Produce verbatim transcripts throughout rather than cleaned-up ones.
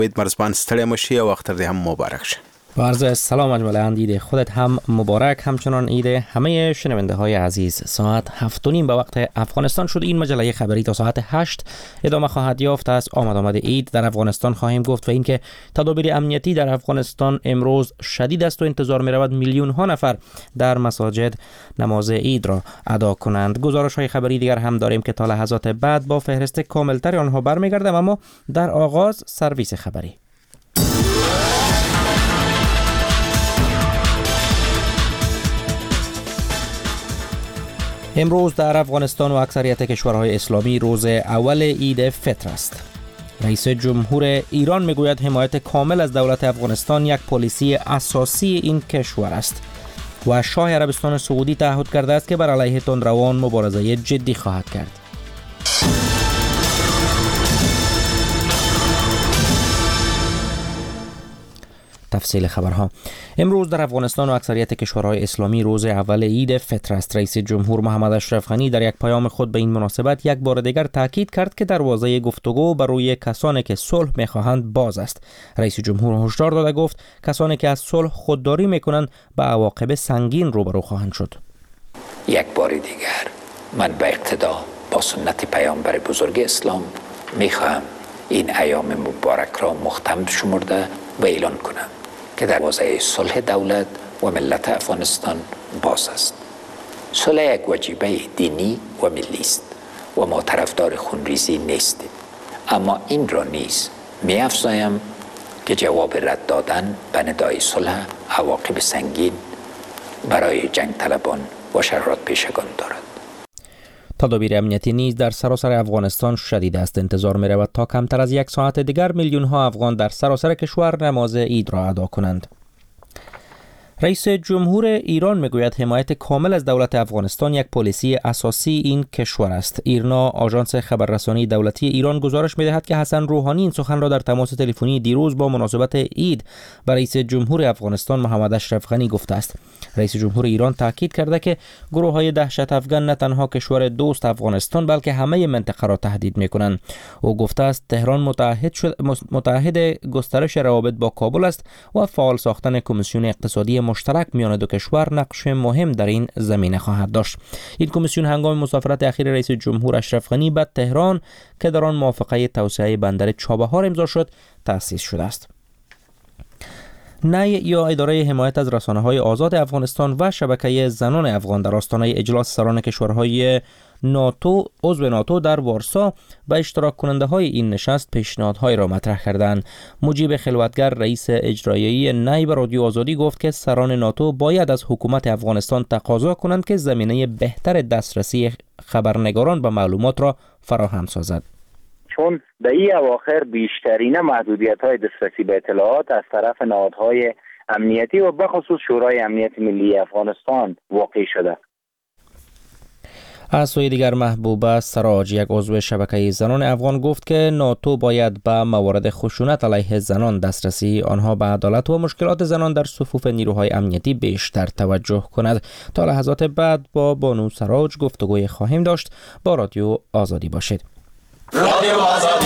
باید مرزبان ستړی مشی او اختر دی هم مبارک شه. با عرض سلام اجمل اندید خودت هم مبارک، همچنان عید همه شنونده های عزیز. ساعت هفت و نیم به وقت افغانستان شد. این مجله خبری تا ساعت هشت ادامه خواهد یافت. از آمد آمد عید در افغانستان خواهیم گفت و اینکه تدابیر امنیتی در افغانستان امروز شدید است و انتظار می رود میلیون ها نفر در مساجد نماز عید را ادا کنند. گزارش های خبری دیگر هم داریم که تا لحظات بعد با فهرست کاملتر آنها برمیگردم، اما در آغاز سرویس خبری. امروز در افغانستان و اکثریت کشورهای اسلامی روز اول عید فطر است. رئیس جمهور ایران میگوید حمایت کامل از دولت افغانستان یک پالیسی اساسی این کشور است و شاه عربستان سعودی تعهد کرده است که بر علیه تندروان مبارزه جدی خواهد کرد. تفصیل خبرها. امروز در افغانستان و اکثریت کشورهای اسلامی روز اول عید فطر است. رئیس جمهور محمد اشرف غنی در یک پیام خود به این مناسبت یک بار دیگر تاکید کرد که دروازه گفتگو بر روی کسانی که صلح می‌خواهند باز است. رئیس جمهور هشدار داده گفت کسانی که از صلح خودداری می‌کنند به عواقب سنگین روبرو خواهند شد. یک بار دیگر من به اقتدا با سنت پیامبر بزرگ اسلام می‌خواهم این ایام مبارک را مختم شمرده و اعلان کنم که دروازه صلح دولت و ملت افغانستان باز است. صلح یک واجبه دینی و ملی است و ما طرفدار خونریزی نیستیم، اما این را نیز می افزایم که جواب رد دادن به ندای صلح عواقب سنگین برای جنگ طلبان و شرارت پیشگان دارد. تدابیر امنیتی نیز در سراسر افغانستان شدید است. انتظار می رود تا کمتر از یک ساعت دیگر میلیون ها افغان در سراسر کشور نماز عید را ادا کنند. رئیس جمهور ایران میگوید حمایت کامل از دولت افغانستان یک پالیسی اساسی این کشور است. ایرنا آژانس خبررسانی دولتی ایران گزارش میدهد که حسن روحانی این سخن را در تماس تلفنی دیروز با مناسبت عید با رئیس جمهور افغانستان محمد اشرف غنی گفته است. رئیس جمهور ایران تاکید کرده که گروه‌های دهشت افغان نه تنها کشور دوست افغانستان بلکه همه منطقه را تهدید می‌کنند. او گفته است تهران متحد شد متحد گسترش روابط با کابل است و فعال ساختن کمیسیون اقتصادی مشترک میان دو کشور نقش مهم در این زمینه خواهد داشت. این کمیسیون هنگام مسافرت اخیر رئیس جمهور اشرف غنی به تهران که در آن موافقه توسعه بندر چابهار امضا شد تأسیس شده است. نی یا اداره حمایت از رسانه‌های آزاد افغانستان و شبکه زنان افغان در آستانه اجلاس سران کشورهای ناتو عضو ناتو در وارسا به اشتراک کننده های این نشست پیشنهادهای را مطرح کردند. مجیب خلوتگر رئیس اجرایی نی به رادیو آزادی گفت که سران ناتو باید از حکومت افغانستان تقاضا کنند که زمینه بهتر دسترسی خبرنگاران به معلومات را فراهم سازد. چون در این اواخر بیشترین محدودیت‌های دسترسی به اطلاعات از طرف نهادهای امنیتی و بخصوص شورای امنیت ملی افغانستان واقع شده. از سوی دیگر محبوبه سراج یک عضو شبکه زنان افغان گفت که ناتو باید به موارد خشونت علیه زنان، دسترسی آنها به عدالت و مشکلات زنان در صفوف نیروهای امنیتی بیشتر توجه کند. تا لحظات بعد با بانو سراج گفتگوی خواهیم داشت. با رادیو آزادی باشید. رادیو آزادی.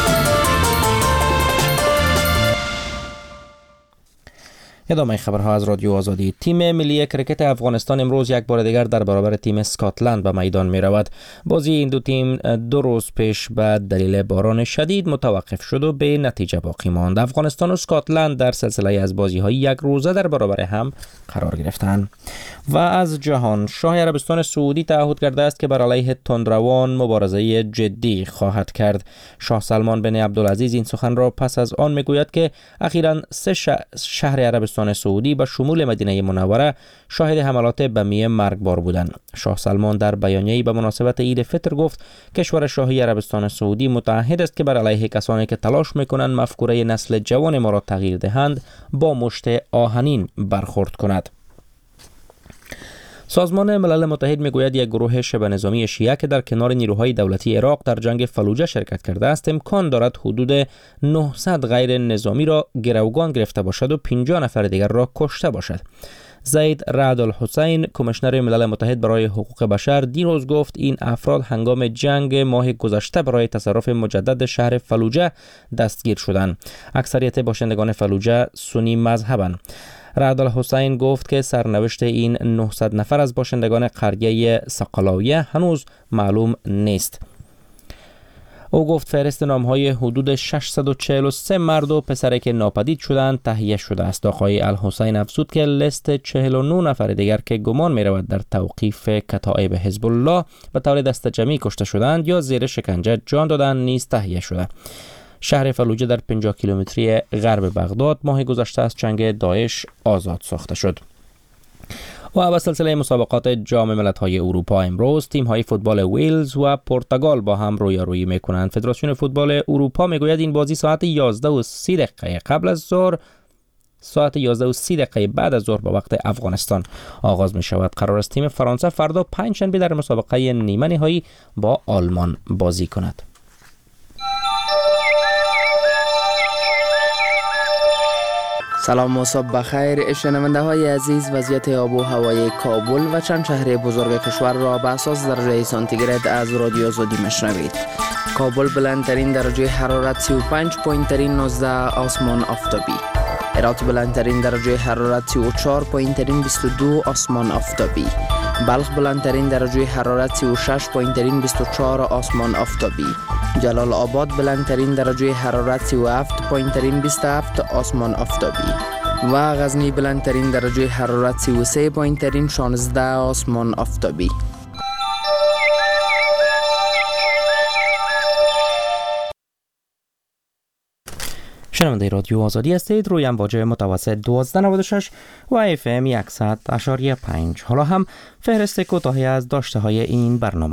ادامه خبرها از رادیو آزادی. تیم ملی کرکت افغانستان امروز یک بار دیگر در برابر تیم اسکاتلند به میدان می رود. بازی این دو تیم دو روز پیش به دلیل باران شدید متوقف شد و به نتیجه باقی ماند. افغانستان و اسکاتلند در سلسله از بازی های یک روزه در برابر هم قرار گرفتند. و از جهان، شاه عربستان سعودی تعهد کرده است که بر علیه تندروان مبارزه جدی خواهد کرد. شاه سلمان بن عبدالعزیز این سخن را پس از آن میگوید که اخیراً سه شهر عربستان سعودی به شمول مدینه منوره شاهد حملات بمی مرگبار بودند. شاه سلمان در بیانیه‌ای به مناسبت عید فطر گفت کشور شاهی عربستان سعودی متعهد است که بر علیه کسانی که تلاش می‌کنند مفکوره نسل جوان ما را تغییر دهند با مشت آهنین برخورد کند. سازمان ملل متحد میگوید یک گروه شبه نظامی شیعه که در کنار نیروهای دولتی عراق در جنگ فلوجه شرکت کرده است امکان دارد حدود نهصد غیر نظامی را گروگان گرفته باشد و پنجاه نفر دیگر را کشته باشد. زید رعد الحسین کمیشنر ملل متحد برای حقوق بشر دیروز گفت این افراد هنگام جنگ ماه گذشته برای تصرف مجدد شهر فلوجه دستگیر شدند. اکثریت باشندگان فلوجه سنی مذهبند. رعد الحسین گفت که سرنوشت این نهصد نفر از باشندگان قریه سقلاویه هنوز معلوم نیست. او گفت فهرست نام‌های حدود ششصد و چهل و سه مرد و پسری که ناپدید شدند تهیه شده است. آقای الحسین افزود که لیست چهل و نه نفر دیگر که گمان می‌رود در توقیف کتایب حزب الله به طور دست جمعی کشته شدند یا زیر شکنجه جان دادند نیز تهیه شده. شهر فلوجه در پنجاه کیلومتری غرب بغداد ماه گذشته از چنگ داعش آزاد ساخته شد. و به سلسله مسابقات جام ملت‌های اروپا امروز تیم‌های فوتبال ویلز و پرتغال با هم رویارویی می‌کنند. فدراسیون فوتبال اروپا می‌گوید این بازی ساعت یازده و سی دقیقه قبل از ظهر ساعت یازده و سی دقیقه بعد از ظهر به وقت افغانستان آغاز می‌شود. قرار است تیم فرانسه فردا پنجشنبه در مسابقه نیمه نهایی با آلمان بازی کند. سلام و صبح بخیر شنونده های عزیز. وضعیت آب و هوای کابل و چند شهر بزرگ کشور را به اساس درجه سانتیگراد از رادیو آزادی میشنوید. کابل بلندترین درجه حرارت سی و پنج پوینت ترین نوزده آسمان آفتابی. هرات بلندترین درجه حرارت سی و چهار پوینت ترین بیست و دو آسمان آفتابی. بلخ بلندترین درجه حرارت سی و شش پوینت ترین بیست و چهار آسمان آفتابی. جلال آباد بلندترین درجه حرارت سی و هفت پوینت ترین بیست و هفت آسمان آفتابی و غزنی بلندترین درجه حرارت سی و سه پوینت ترین شانزده آسمان آفتابی. شنونده رادیو آزادی هستید. روی امواج متوسط دوازده نود و شش و اف ام صد و پنج. حالا هم فهرست کوتاهی از داشته های این برنامه.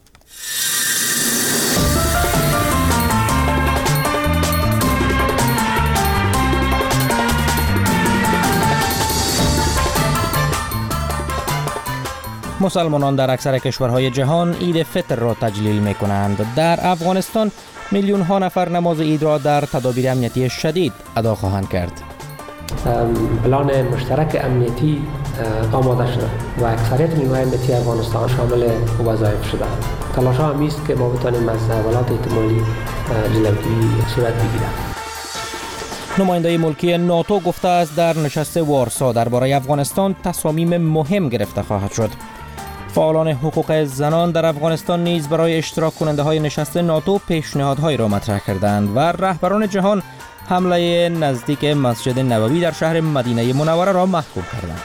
مسلمانان در اکثر کشورهای جهان عید فطر را تجلیل می کنند. در افغانستان میلیون ها نفر نماز عید را در تدابیر امنیتی شدید ادا خواهند کرد. پلان مشترک امنیتی آماده شده و اکثریت نیروهای امنیتی افغانستان شامل وظایف شده. تلاش ها همی است که ما بتوانیم از حملات احتمالی جلوگیری صورت بگیرد. نماینده ملکی ناتو گفته است در نشست وارسا درباره افغانستان تصامیم مهم گرفته خواهد شد. فعالان حقوق زنان در افغانستان نیز برای اشتراک کننده های نشست ناتو پیشنهادهایی را مطرح کردند و رهبران جهان حمله نزدیک مسجد نبوی در شهر مدینه منوره را محکوم کردند.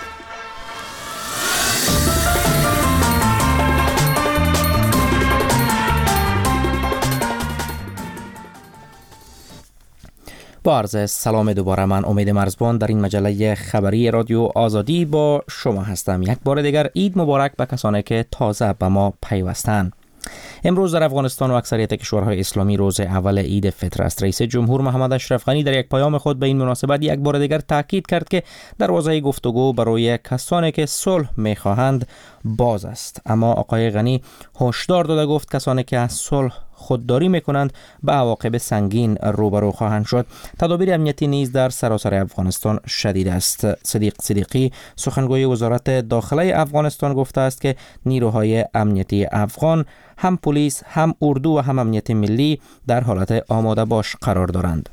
با عرض سلام دوباره، من امید مرزبان در این مجله خبری رادیو آزادی با شما هستم. یک بار دیگر عید مبارک به کسانی که تازه به ما پیوستند. امروز در افغانستان و اکثریت کشورهای اسلامی روز اول عید فطر است. رئیس جمهور محمد اشرف غنی در یک پیام خود به این مناسبت یک بار دیگر تاکید کرد که دروازه گفتگو برای کسانی که صلح می‌خواهند باز است. اما آقای غنی هشدار داده گفت کسانی که از صلح خودداری میکنند به عواقب سنگین روبرو خواهند شد. تدابیر امنیتی نیز در سراسر افغانستان شدید است. صدیق صدیقی سخنگوی وزارت داخله افغانستان گفته است که نیروهای امنیتی افغان هم پلیس، هم اردو و هم امنیت ملی در حالت آماده باش قرار دارند.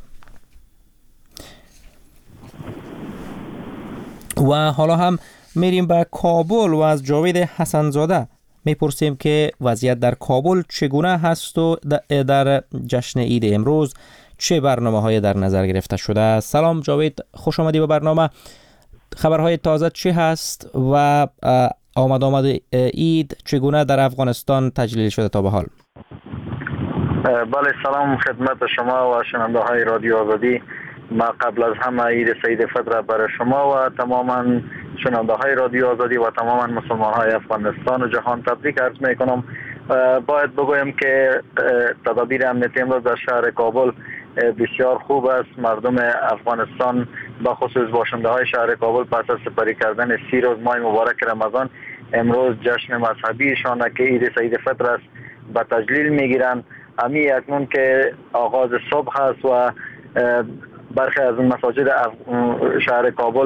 و حالا هم میریم به کابل و از جاوید حسنزاده میپرسیم که وضعیت در کابل چگونه هست و در جشن عید امروز چه برنامه های در نظر گرفته شده. سلام جاوید، خوش آمدی به برنامه. خبرهای تازه چی هست و آمد آمد عید چگونه در افغانستان تجلیل شده تا به حال؟ بله، سلام خدمت شما و شنونده های رادیو آزادی. ما قبل از همه عید سعید فطر برای شما و تماما شنونده های رادیو آزادی و تماما مسلمان های افغانستان و جهان تبریک عرض می کنم. باید بگویم که تدابیر امنیتی امروز در شهر کابل بسیار خوب است. مردم افغانستان با خصوص باشنده های شهر کابل پس از سپری کردن سی روز ماه مبارک رمضان امروز جشن مذهبی شانه که عید سعید فطر است به تجلیل می گیرند. امی اکنون که آغاز صبح است و برخی از مساجد شهر کابل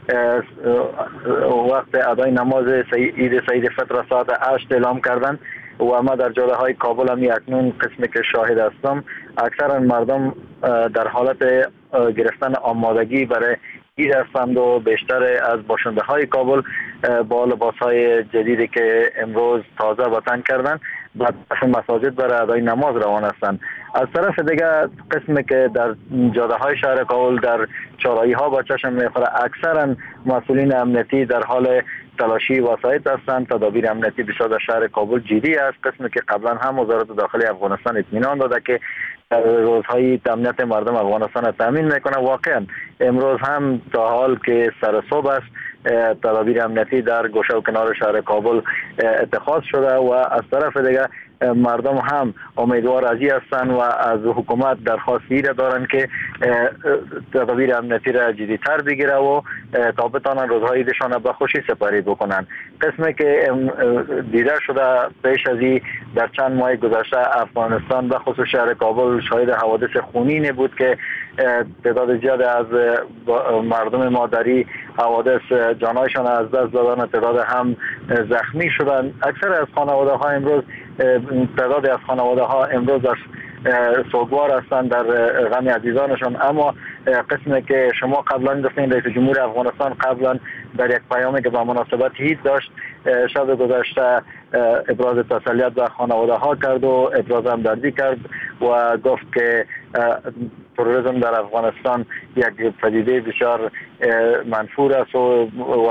وقت ادای نماز عید سعید فطر ساعت هشت اعلام کردن و ما در جاده های کابل هم اکنون قسمی که شاهد هستم اکثرا مردم در حالت گرفتن آمادگی برای عید هستند و بیشتر از باشنده های کابل با لباس های جدیدی که امروز تازه وطن کردن و مساجد برای ادای نماز روان هستند. از طرف دیگر قسمی که در جاده های شهر کابل در چهارراهی ها با چشم میخوره اکثرا مسئولین امنیتی در حال تلاشی وسایط هستند. تدابیر امنیتی بسیار در شهر کابل جدی است، قسمی که قبلا هم وزارت داخلی افغانستان اطمینان داده که در روزهای امنیت مردم افغانستان تامین میکنه. واقعا امروز هم تا حال که سر صبح است تدابیر امنیتی در گوشه و کنار شهر کابل اتخاذ شده و از طرف دیگر مردم هم امیدوار ازی هستند و از حکومت درخواستی را دارند که تدابیر امنیتی را جدی‌تر بگیره و تا بتانند روزهای عیدشان به خوشی سپری بکنند. قسمی که دیده شده پیش از این در چند ماه گذشته افغانستان به خصوص شهر کابل شاهد حوادث خونینی بود که تعداد زیاد از مردم مادری حوادث جانایشان از دست دادن، تعداد هم زخمی شدن. اکثر از خانواده ها امروز تعداد از خانواده ها امروز در سوگوار هستند در غم عزیزانشان. اما قسمی که شما قبلا گفتین رئیس جمهور افغانستان قبلا در یک پیامی که با مناسبت عید داشت شب گذشته ابراز تسلیت به خانواده ها کرد و ابراز همدردی کرد و گفت که تروریسم در افغانستان یک پدیده بسیار منفور است و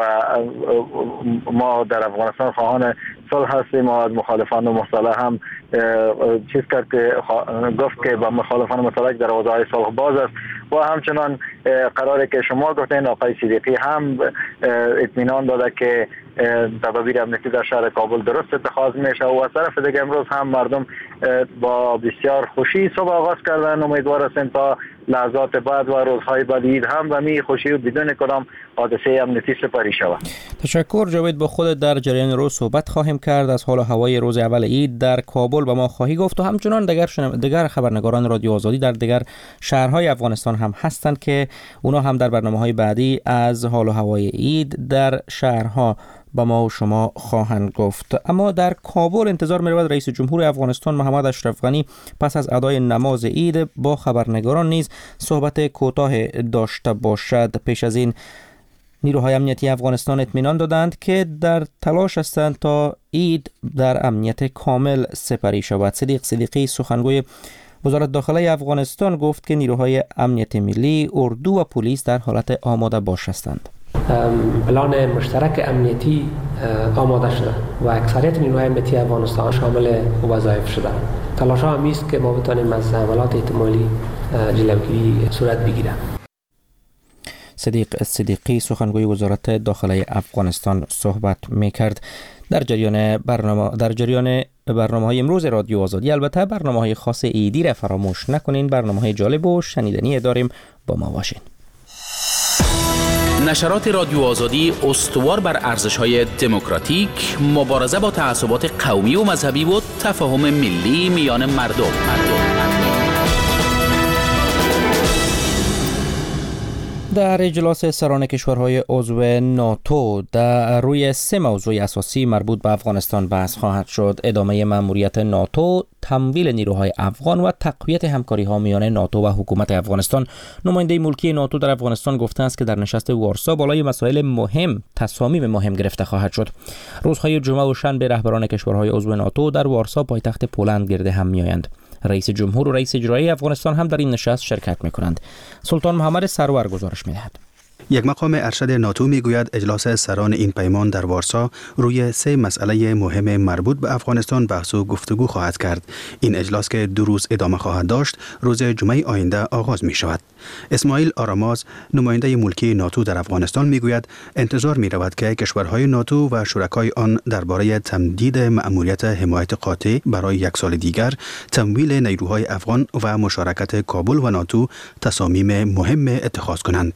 ما در افغانستان خواهان صلح هستیم و از مخالفان مسلح هم چیز کرد که گفت که با مخالفان مسلح در حوزه‌های صلح باز است و همچنان قراره که شما گفتین آقای صدیقی هم اطمینان داده که تدابیر امنیتی در شهر کابل درست اتخاذ میشه و از طرف دیگه امروز هم مردم با بسیار خوشی صبح آغاز کردن. امیدوار هستیم تا لحظات بعد و روزهای بعد عید هم و می خوشی و بدون کدام حادثه امنیتی سپری شود. تشکر جاوید. با خود در جریان روز صحبت خواهیم کرد. از حال و هوای روز اول عید در کابل با ما خواهی گفت و همچنان دیگر دیگر خبرنگاران رادیو آزادی در دیگر شهرهای افغانستان هم هستند که اونا هم در برنامه‌های بعدی از حال و هوای عید در شهرها با ما و شما خواهند گفت. اما در کابل انتظار می رود رئیس جمهور افغانستان محمد اشرف غنی پس از ادای نماز عید با خبرنگاران نیز صحبت کوتاه داشته باشد. پیش از این نیروهای امنیتی افغانستان اطمینان دادند که در تلاش هستند تا عید در امنیت کامل سپری شود. صدیق صدیقی سخنگوی وزارت داخلی افغانستان گفت که نیروهای امنیت ملی، اردو و پلیس در حالت آماده باش هستند. پلان مشترک امنیتی آماده شده و اکثریت نیروهای امنیتی افغانستان شامل وظایف شده. تلاش ها همی است که ما بتانیم از حملات احتمالی جلوگیری صورت بگیره. صدیق صدیقی سخنگوی وزارت داخلی افغانستان صحبت می‌کرد. در جریان برنامه در جریان برنامه‌های امروز رادیو آزادی البته برنامه‌های خاص عیدی را فراموش نکنین. برنامه‌های جالب و شنیدنی داریم، با ما باشین. نشرات رادیو آزادی استوار بر ارزش‌های دموکراتیک، مبارزه با تعصبات قومی و مذهبی و تفاهم ملی میان مردم. مردم. در اجلاس سران کشورهای عضو ناتو در روی سه موضوع اساسی مربوط به افغانستان بحث خواهد شد: ادامه مأموریت ناتو، تمویل نیروهای افغان و تقویت همکاری‌ها میان ناتو و حکومت افغانستان. نماینده ملکی ناتو در افغانستان گفته است که در نشست وارسا بالای مسائل مهم تصامیم مهم گرفته خواهد شد. روزهای جمعه و شنبه رهبران کشورهای عضو ناتو در وارسا پایتخت پولند گرد هم میآیند. رئیس جمهور و رئیس اجرایی افغانستان هم در این نشست شرکت می‌کنند. سلطان محمد سرور گزارش می‌دهد. یک مقام ارشد ناتو میگوید اجلاس سران این پیمان در وارسا روی سه مسئله مهم مربوط به افغانستان بحث و گفتگو خواهد کرد. این اجلاس که دو روز ادامه خواهد داشت روز جمعه آینده آغاز می شود. اسماعیل آراماز نماینده ملکی ناتو در افغانستان میگوید انتظار می رود که کشورهای ناتو و شرکای آن درباره تمدید مأموریت حمایت قاطع برای یک سال دیگر، تمویل نیروهای افغان و مشارکت کابل و ناتو تصامیم مهم اتخاذ کنند.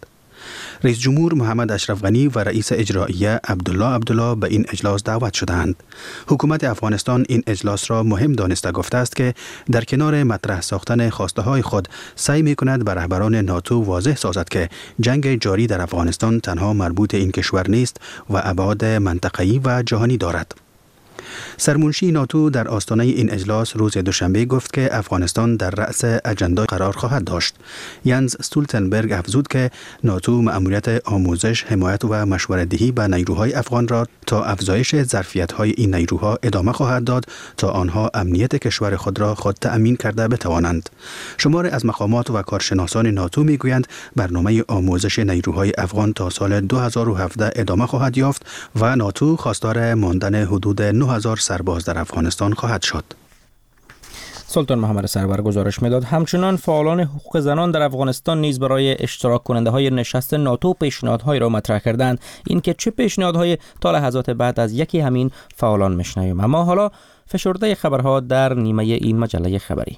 رئیس جمهور محمد اشرف غنی و رئیس اجرائیه عبدالله عبدالله به این اجلاس دعوت شدند. حکومت افغانستان این اجلاس را مهم دانسته گفته است که در کنار مطرح ساختن خواسته های خود سعی می کند به رهبران ناتو واضح سازد که جنگ جاری در افغانستان تنها مربوط این کشور نیست و ابعاد منطقه‌ای و جهانی دارد. سرمنشی ناتو در آستانه این اجلاس روز دوشنبه گفت که افغانستان در رأس اجندا قرار خواهد داشت. ینز استولتنبرگ افزود که ناتو مأموریت آموزش، حمایت و مشوره‌دهی به نیروهای افغان را تا افزایش ظرفیت‌های این نیروها ادامه خواهد داد تا آنها امنیت کشور خود را خود تأمین کرده بتوانند. شمار از مقامات و کارشناسان ناتو میگویند برنامه آموزش نیروهای افغان تا سال دو هزار و هفده ادامه خواهد یافت و ناتو خواستار ماندن حدود نه هزار سرباز در افغانستان خواهد شد. سلطان محمد سرور گزارش میداد. همچنان فعالان حقوق زنان در افغانستان نیز برای اشتراک کننده های نشست ناتو پیشنهادهای را مطرح کردند. این که چه پیشنهادهای تا لحظات بعد از یکی همین فعالان میشنویم. اما حالا فشرده خبرها در نیمه این مجله خبری.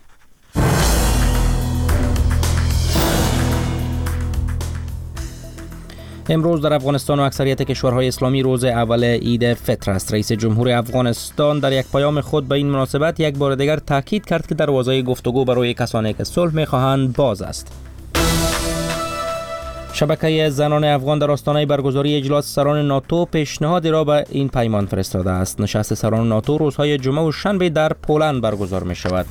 امروز در افغانستان و اکثریت کشورهای اسلامی روز اول عید فطر است. رئیس جمهور افغانستان در یک پیام خود به این مناسبت یک بار دیگر تاکید کرد که دروازه گفتگو برای کسانی که صلح می‌خواهند باز است. شبکه زنان افغان در آستانه برگزاری اجلاس سران ناتو پیشنهادی را به این پیمان فرستاده است. نشست سران ناتو روزهای جمعه و شنبه در پولند برگزار می‌شود.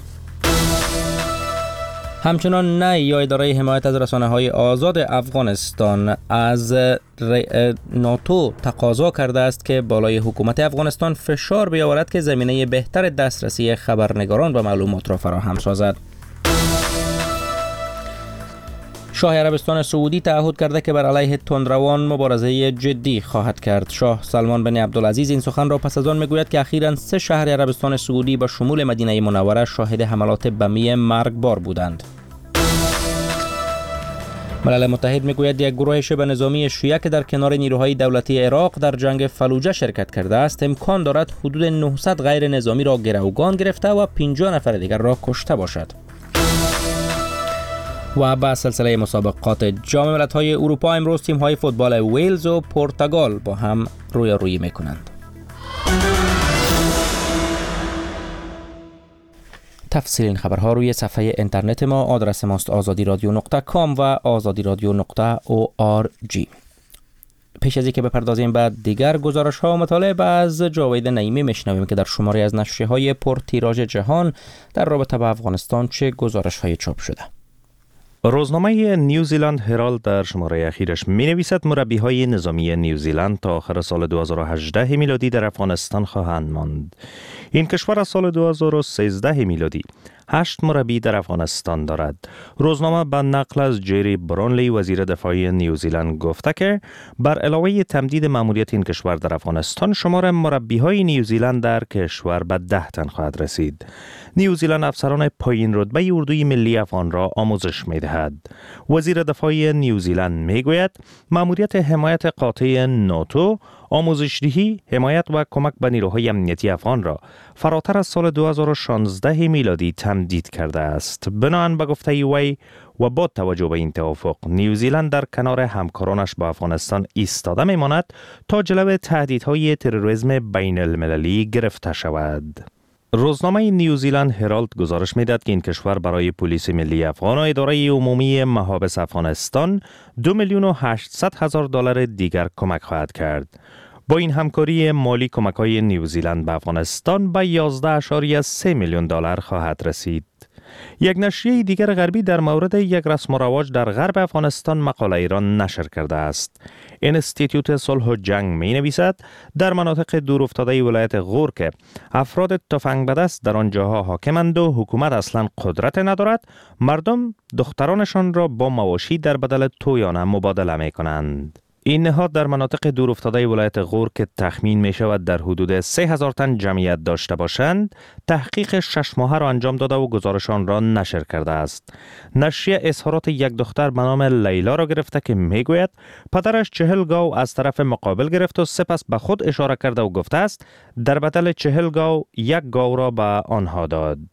همچنان نه یا اداره حمایت از رسانه‌های آزاد افغانستان از ناتو تقاضا کرده است که بالای حکومت افغانستان فشار بیاورد که زمینه بهتر دسترسی خبرنگاران به معلومات را فراهم سازد. شاه عربستان سعودی تعهد کرده که بر علیه تندروان مبارزه جدی خواهد کرد. شاه سلمان بن عبدالعزیز این سخن را پس از آن میگوید که اخیراً سه شهر عربستان سعودی به شمول مدینه منوره شاهد حملات بمی مرگبار بودند. ملل متحد میگوید یک گروه شبه نظامی شیعه که در کنار نیروهای دولتی عراق در جنگ فلوجه شرکت کرده است امکان دارد حدود نهصد غیر نظامی را گروگان گرفته و پنجاه نفر دیگر را کشته باشد. و با سلسله مسابقات جام ملت‌های اروپا امروز تیم‌های فوتبال ویلز و پرتغال با هم رویارویی می‌کنند. تفصیل این خبرها روی صفحه اینترنت ما. آدرس ماست آزادی رادیو نقطه کام و آزادی رادیو نقطه او آر جی. پیش از اینکه بپردازیم بعد دیگر گزارش‌ها و مطالب از جاوید نعیمی میشنویم که در شماری از نشریه‌های پرتیراژ جهان در رابطه با افغانستان چه گزارش‌های چاپ شده. روزنامه نیوزیلند هرالد در شماره اخیرش می نویسد مربی‌های نظامی نیوزیلند تا آخر سال دو هزار و هجده میلادی در افغانستان خواهند ماند. این کشور از سال دو هزار و سیزده میلادی هشت مربی در افغانستان دارد. روزنامه به نقل از جری برونلی وزیر دفاع نیوزیلند گفته که بر علاوه تمدید مأموریت این کشور در افغانستان شمار مربی‌های نیوزیلند در کشور به ده تن خواهد رسید. نیوزیلند افسران پایین رتبه اردوی ملی افغان را آموزش می‌دهد. وزیر دفاع نیوزیلند میگوید مأموریت حمایت قاطع ناتو، آموزش‌دهی، حمایت و کمک به نیروهای امنیتی افغان را فراتر از سال دو هزار و شانزده میلادی تمدید کرده است. بنابراین به گفته وی و با توجه به این توافق نیوزیلند در کنار همکارانش با افغانستان ایستاده میماند تا جلوی تهدیدهای تروریسم بین المللی گرفته شود. روزنامه نیوزیلند هرالد گزارش میداد که این کشور برای پلیس ملی افغان و اداره عمومی محابس افغانستان دو میلیون و هشتصد هزار دلار دیگر کمک خواهد کرد. با این همکاری مالی کمک‌های نیوزیلند به افغانستان به یازده اشاریه سه میلیون دلار خواهد رسید. یک نشریه دیگر غربی در مورد یک رسم و رواج در غرب افغانستان مقاله ایران نشر کرده است. انستیتوت صلح و جنگ می نویسد در مناطق دورافتاده ولایت غور که افراد تفنگ به دست در آنجاها حاکمند و حکومت اصلا قدرت ندارد، مردم دخترانشان را با مواشی در بدل تویانه مبادله می کنند. این نهاد در مناطق دورافتاده ولایت غور که تخمین می شود در حدود سه هزار تن جمعیت داشته باشند، تحقیق شش ماهه را انجام داده و گزارشان را نشر کرده است. نشریه اظهارات یک دختر به نام لیلا را گرفته که می گوید پدرش چهل گاو از طرف مقابل گرفت و سپس به خود اشاره کرده و گفته است در بدل چهل گاو یک گاو را به آنها داد.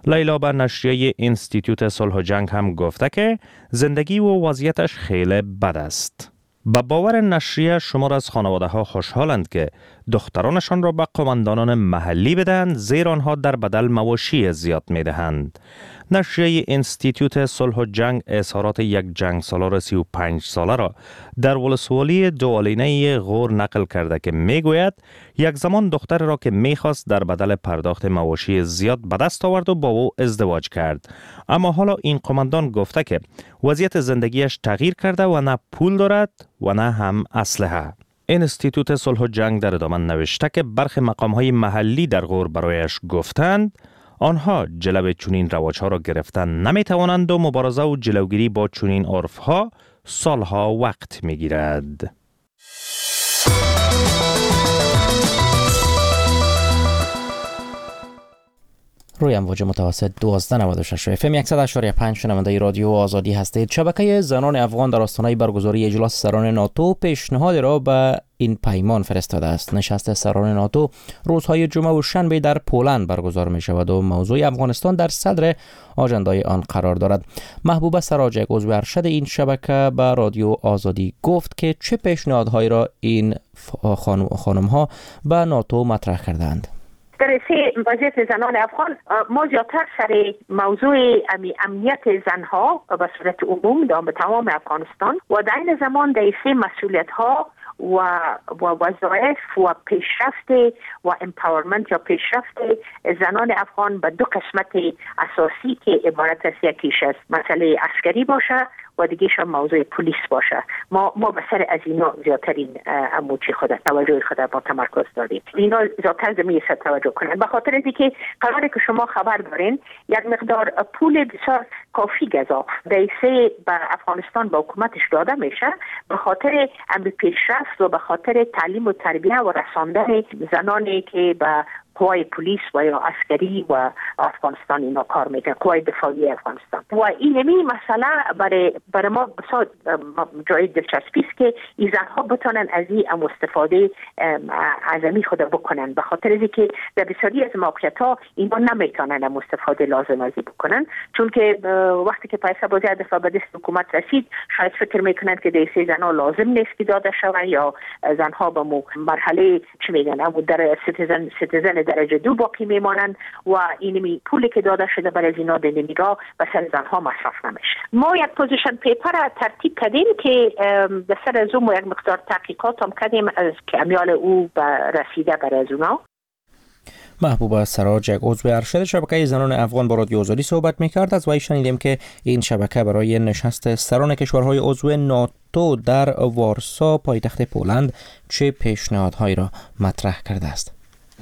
لیلا به نشریه انستیتوت صلح و جنگ هم گفته که زندگی و وضعیتش خیلی بد است. با باور نشریه شمار از خانواده ها خوشحالند که دخترانشان را به قماندانان محلی بدهند، زیرا آنها در بدل مواشی زیاد می دهند. نشریه انستیتوت صلح و جنگ اظهارات یک جنگ سالار سی و پنج ساله را در ولسوالی دوالینه غور نقل کرده که می گوید یک زمان دختر را که می خواست در بدل پرداخت مواشی زیاد به دست آورد و با او ازدواج کرد. اما حالا این قماندان گفته که وضعیت زندگیش تغییر کرده و نه پول دارد و نه هم اسلحه. انستیتوت صلح و جنگ در ادامه نوشته که برخی مقام‌های محلی در غور برایش گفتند آنها جلب چنین رواج‌ها را گرفتن نمی‌توانند و مبارزه و جلوگیری با چنین عرف‌ها سالها وقت می‌گیرد. روی امواج متوسط دوازده نود و شش اف ام صد و شش و پنج شنونده رادیو آزادی هستید. شبکه زنان افغان در آستانه برگزاری اجلاس سران ناتو پیشنهاد را به این پیمان فرستاده است. نشست سران ناتو روزهای جمعه و شنبه در پولند برگزار می شود و موضوع افغانستان در صدر آژندای آن قرار دارد. محبوبه سراجک عضو ارشد این شبکه به رادیو آزادی گفت که چه پیشنهادهایی را این خانم ها به ناتو مطرح کردند. در سه وضعیت زنان افغان ما زیادتر سر موضوع امنیت زنها به صورت عموم دام به تمام افغانستان و در این زمان در سه مسئولیت ها و و وظایف و پیشرفت و امپاورمنت یا پیشرفت زنان افغان به دو قسمت اساسی که عبارت از یکیش از مسئله عسکری باشه و دیگه‌ش موضوع پلیس باشه. ما ما به سر از اینا زیادترین اموچی خود توجه خود با تمرکز داریم. اینا زیادتر زمین سر توجه کنند به خاطر اینکه قراره که شما خبر دارین یک مقدار پول بسیار کافی گزاف در سه به افغانستان با حکومتش داده میشه به خاطر امر پیشرفت و به خاطر تعلیم و تربیه و رساندن زنانی که به قوای پلیس و یا عسکری و افغانستان اینا کار میکنن، قوای دفاعی افغانستان. و این نمی مسئله برای برای ما بسیار جای دلچسبی است که این زنها بتونن از این استفاده عظمی خود بکنن به خاطر اینکه در بسیاری از موقعیت ها اینا نمیتونن استفاده لازم ازی بکنن، چون که وقتی که پیسه بازی دفاع به دست حکومت رسید شاید فکر میکنن که دیسه زنها لازم نیست که داده شود یا زنها به مو مرحله چی میگن اما در سیتیزن سیتیزن درجه دو باقی میمانند و اینمی پولی که داده شده برای اینا در نمیگاه به سر زنها مصرف نمیشه. ما یک پوزیشن پیپر ترتیب کردیم که در سر از اون یک مقدار تحقیقات هم کردیم از که امیال او رسیده برای از اونا. محبوبه سراجک عضو ارشد شبکه زنان افغان با رادیو آزادی صحبت میکرد. از وی شنیدیم که این شبکه برای نشست سران کشورهای عضو ناتو در وارسا پایتخت پولند چه پیشنهادهایی را مطرح کرده است.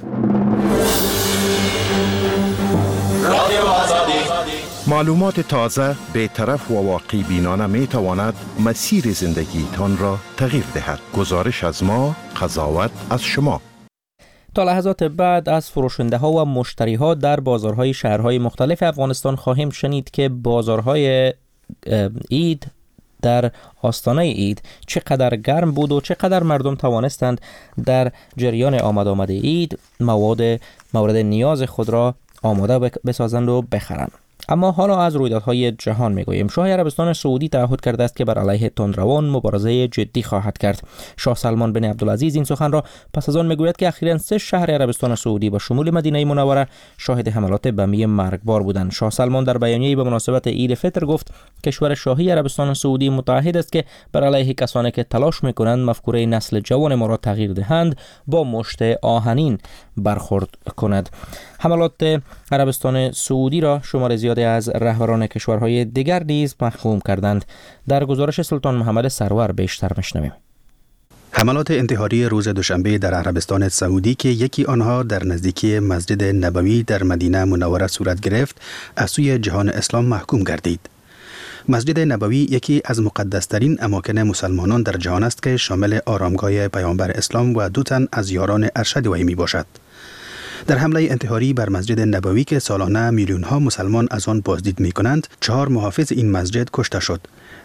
معلومات تازه، بی‌طرف و واقعی بینانه می تواند مسیر زندگی تان را تغییر دهد. گزارش از ما، قضاوت از شما. تا لحظات بعد از فروشنده ها و مشتری ها در بازارهای شهرهای مختلف افغانستان خواهیم شنید که بازارهای عید در آستانه عید چقدر گرم بود و چقدر مردم توانستند در جریان آمد آمد عید مواد مورد نیاز خود را آماده بسازند و بخرند. اما حالا از رویدادهای جهان میگوییم. شاه عربستان سعودی تعهد کرده است که بر علیه تندروان مبارزه جدی خواهد کرد. شاه سلمان بن عبدالعزیز این سخن را پس از آن میگوید که اخیراً سه شهر عربستان سعودی با شمول مدینه منوره شاهد حملات بمی مرگبار بودند. شاه سلمان در بیانیه‌ای به مناسبت عید فطر گفت کشور شاهی عربستان سعودی متعهد است که بر علیه کسانی که تلاش میکنند مفکوره نسل جوان ما را تغییر دهند با مشت آهنین برخورد کند. حملات عربستان سعودی را شمار زیادی از رهبران کشورهای دیگر نیز محکوم کردند. در گزارش سلطان محمد سرور بیشتر میشنویم. حملات انتحاری روز دوشنبه در عربستان سعودی که یکی آنها در نزدیکی مسجد نبوی در مدینه منوره صورت گرفت از سوی جهان اسلام محکوم گردید. مسجد نبوی یکی از مقدسترین اماکن مسلمانان در جهان است که شامل آرامگاه پیامبر اسلام و دو تن از یاران ارشد وی می باشد. در حمله انتحاری بر مسجد نبوی که سالانه میلیون ها مسلمان از آن بازدید می کنند، چهار محافظ این مسجد کشته شد.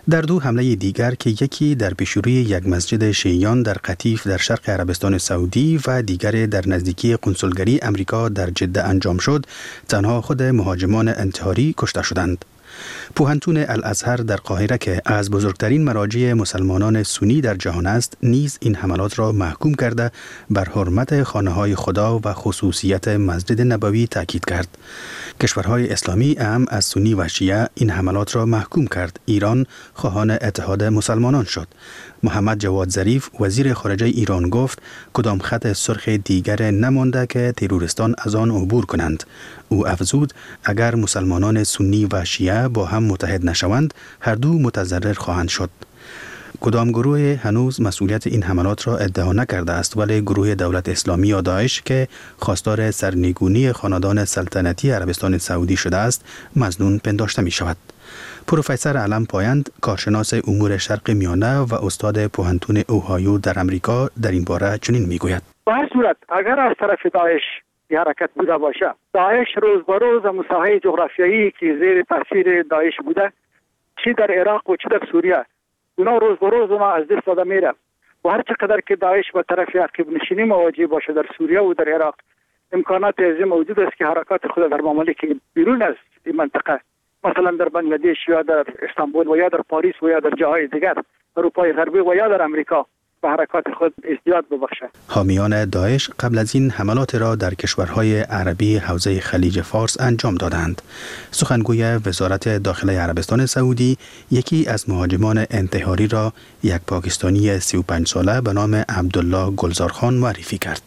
در دو حمله دیگر که یکی در پیشروی یک مسجد شیعیان در قطیف در شرق عربستان سعودی و دیگر در نزدیکی قنسولگری امریکا در جده انجام شد، تنها خود مهاجمان انتحاری کشته شدند. پوهنتون الازهر در قاهره که از بزرگترین مراجع مسلمانان سنی در جهان است، نیز این حملات را محکوم کرده بر حرمت خانه‌های خدا و خصوصیت مسجد نبوی تاکید کرد. کشورهای اسلامی اهم از سنی و شیعه این حملات را محکوم کرد. ایران خواهان اتحاد مسلمانان شد. محمد جواد ظریف وزیر خارجه ایران گفت کدام خط سرخ دیگر نمانده که تروریستان از آن عبور کنند. او افزود اگر مسلمانان سنی و شیعه با هم متحد نشوند، هر دو متضرر خواهند شد. کدام گروه هنوز مسئولیت این حملات را ادعا نکرده است، ولی گروه دولت اسلامی یا داعش که خواستار سرنگونی خاندان سلطنتی عربستان سعودی شده است، مظنون پنداشته می شود. پروفسور علم پایند، کارشناس امور شرق میانه و استاد پوهنتون اوهایو در امریکا، در این باره چنین میگوید: به هر صورت اگر از طرف داعش این حرکت بوده باشه، داعش روز به روز مساحه جغرافیایی که زیر تاثیر داعش بوده، چی در عراق و چی در سوریه، اونا روز به روز اونا از دست داده میره و هر چقدر که داعش به طرف عقب نشینی مواجه باشه در سوریه و در عراق، امکانات از موجود است که حرکات خود در ممالک بیرون از این منطقه، مثلا در بنگلادش یا در استانبول و یا در پاریس و یا در جاهای دیگر اروپای غربی و یا در امریکا به حرکات خود ازدیاد ببخشد. حامیان داعش قبل از این حملات را در کشورهای عربی حوزه خلیج فارس انجام دادند. سخنگوی وزارت داخله عربستان سعودی یکی از مهاجمان انتحاری را، یک پاکستانی سی و پنج ساله به نام عبدالله گلزارخان، معرفی کرد.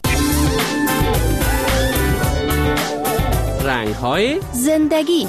رنگ‌های زندگی.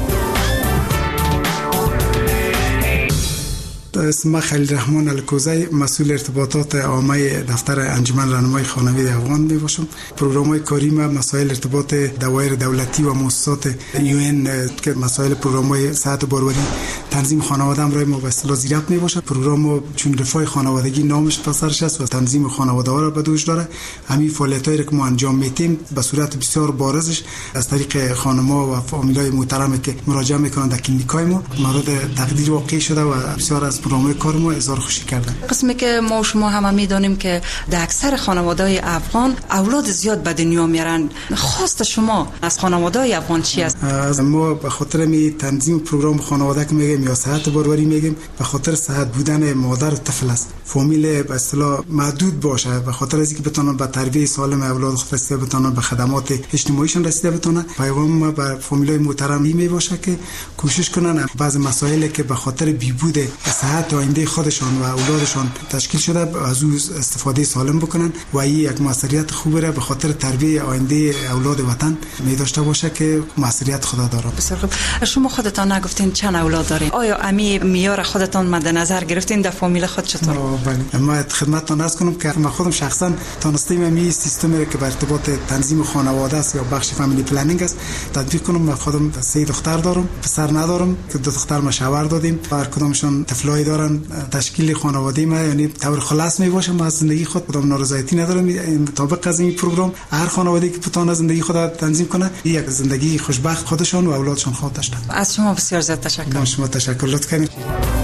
اسم خلیل رحمان الکوزی، مسئول ارتباطات عامه دفتر انجمن راهنمای خانواده افغان می باشم. پروگرام‌های کاری ما مسائل ارتباط دوایر دولتی و مؤسسات یو ان که مسائل پروگرام‌های صحت و باروری تنظیم خانواده هم را ما به اصطلاح زیرت می باشد. پروگرام چون رفاه خانوادگی نامش پسرش است و تنظیم خانواده ها را به دوش داره. همین فعالیتایی که ما انجام میدیم به صورت بسیار بارزش از طریق خانم‌ها و فامیلای محترمی که مراجعه میکنند در کلینیکای ما مورد تقدیر واقع شده و بسیار از پروگرام کار ما اظهار خوشی کردن. قسمی که ما شما هم میدونیم که در اکثر خانواده‌های افغان اولاد زیاد به دنیا میارن. خواست شما از خانواده‌های افغان چی است؟ از ما به خاطر می تنظیم پروگرام خانواده که میگیم یا صحت باروری میگیم، به خاطر صحت بودن مادر و طفل است. فامیل به اصطلاح محدود باشه، به خاطر از اینکه بتونن به تربیت سالم اولاد خود رسیده بتونن، به خدمات اجتماعیشون رسیده بتونن. پیغام ما به فامیلای محترم می باشه که کوشش کنن بعض مسائلی که به خاطر بیبود صحت آینده خودشان و اولادشان تشکیل شده از او استفاده سالم بکنن و این یک مسئولیت خوبه را به خاطر تربیت آینده اولاد وطن می داشته باشه که مسئولیت خدا داره. بسیار خوب. شما خودتان نگفتین چند اولاد دارین؟ آیا امی میار خودتان مد نظر گرفتین در فامیل خود چطور؟ بله. ما خدمتتان عرض کنم که ما خودم شخصا تونستیم می سیستمی که به ارتباط تنظیم خانواده است یا بخش فامیلی پلنینگ است تطبیق کنم. ما خودم سه دختر دارم، پسر ندارم که دو دختر مشاور دادیم. هر کدومشون طفلای دارن. تشکیل خانواده ما یعنی طور خلاص می باشم از زندگی خود کدام نارضایتی ندارم. مطابق از این پروگرام هر خانواده‌ای که بتونه زندگی خود تنظیم کنه یک زندگی خوشبخت خودشون و اولادشون خواهد داشتن. از شما بسیار زیاد تشکر. ما شما تشکر لطف کنید.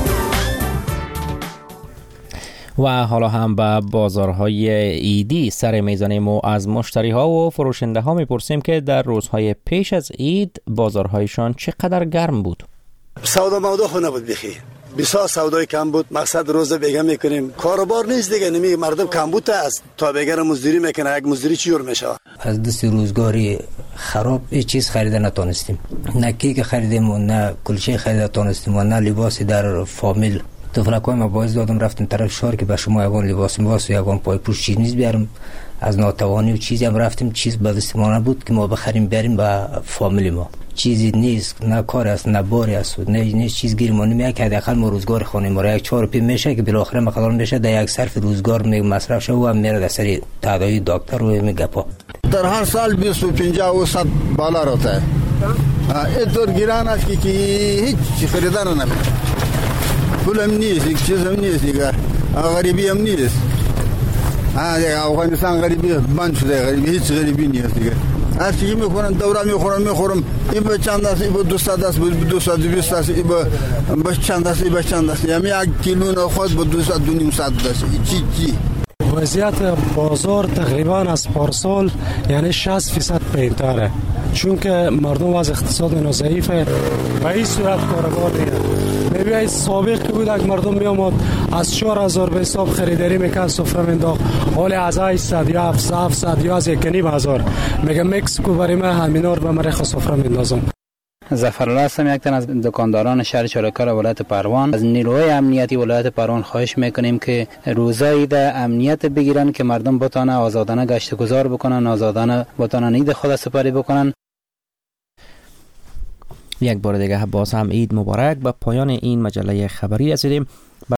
و حالا هم به بازارهای عیدی سر میزنیم و از مشتری ها و فروشنده ها میپرسیم که در روزهای پیش از عید بازارهایشان چقدر گرم بود. سودا مودا خونه بود بخی بسیار سودای کم بود. مقصد روز بیگم میکنیم کاروبار نیست دیگه. نمی مردم کم بود است تا بگر مزدوری میکنه. یک مزدوری چی جور میشه؟ از دست روزگاری خراب هیچ چیز خریده نتونستیم. نه کیک خریدیم و نه کلچه خریده نتونستیم و نه لباسی در فامیل. تفلکای ما باعث دادم رفتیم طرف شهر که به شما یگان لباس لباس و یگان پای پوش چیز نیست بیارم. از ناتوانی و چیزی هم رفتیم چیز به دست ما نبود که ما بخریم بیاریم به فامیل ما. چیزی نیست، نه کار است نه باری است، نه نه چیز گیر ما نمیاد که حداقل ما روزگار خانه ما را یک چهار پی میشه که بالاخره مقدار میشه در یک صرف روزگار می مصرف شه و هم میره در سری تداوی دکتر و میگپا. در هر سال بیست و پنجاه و صد بالا رفته. اینطور گیران است که هیچ خریدار نمیشه. پولم نیست، یک چیزم نیست دیگه. غریبی هم نیست. ها دیگه افغانستان غریبی بند شده، غریبی هیچ غریبی نیست دیگه. هر چیزی میخورن دوره میخورن میخورم این به چند است این به دویست است به دویست و بیست است این به چند است این به چند است یعنی یک کیلو نخود به دویست و نیم است چی چی وضعیت بازار تقریبا از پارسال یعنی شصت درصد بهتره، چون که مردم از اقتصاد اینا ضعیفه و این صورت کاربار دیگه. میبینید سابق که بود اگه مردم میامد از چهار هزار به حساب خریداری میکرد سفره مینداخت، حالی از هشتصد یا هفتصد یا از یک و نیم هزار میگه مکس کو برای من همینا رو به مرخ سفره میندازم. ظفرالله هستم، یک تن از دکانداران شهر چالکار ولایت پروان. از نیروهای امنیتی ولایت پروان خواهش میکنیم که روزایی ده امنیت بگیرن که مردم بتانه آزادانه گشت گذار بکنن، آزادانه بتانن عید خود سپری بکنن. یک بار دیگه باز هم عید مبارک. به پایان این مجله خبری رسیدیم.